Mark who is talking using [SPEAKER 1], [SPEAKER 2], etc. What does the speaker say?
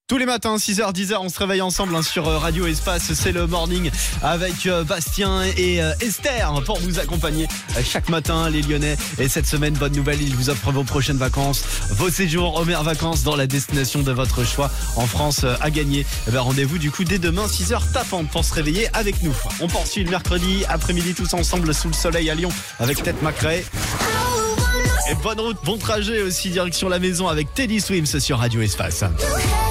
[SPEAKER 1] Tous les matins, 6h, 10h, on se réveille ensemble sur Radio Espace. C'est le morning avec Bastien et Esther pour vous accompagner chaque matin, les Lyonnais. Et cette semaine, bonne nouvelle, ils vous offrent vos prochaines vacances, vos séjours aux meilleures vacances dans la destination de votre choix en France à gagner. Rendez-vous du coup dès demain, 6h tapante pour se réveiller avec nous. On poursuit le mercredi après-midi tous ensemble sous le soleil à Lyon avec Tête Macrae. Et bonne route, bon trajet aussi, direction la maison avec Teddy Swims sur Radio Espace.